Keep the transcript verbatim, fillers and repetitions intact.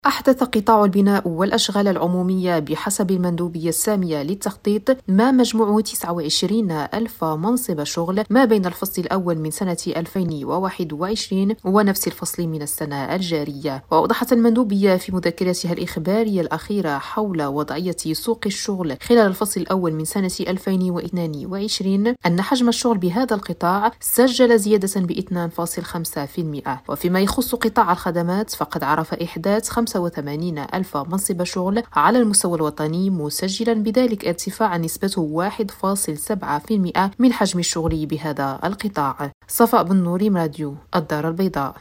أحدث قطاع البناء والأشغال العمومية بحسب المندوبية السامية للتخطيط ما مجموع تسعة وعشرين ألف منصب شغل ما بين الفصل الأول من سنة ألفين وواحد وعشرين ونفس الفصل من السنة الجارية. وأوضحت المندوبية في مذكرتها الإخبارية الأخيرة حول وضعية سوق الشغل خلال الفصل الأول من سنة ألفين واثنين وعشرين أن حجم الشغل بهذا القطاع سجل زيادة ب اثنين فاصلة خمسة بالمئة. وفيما يخص قطاع الخدمات فقد عرف إحداث خمسة وثمانين ألف منصب شغل على المستوى الوطني، مسجلا بذلك ارتفاع نسبته واحد فاصلة سبعة بالمئة من حجم الشغل بهذا القطاع. صفاء بن نوري، راديو الدار البيضاء.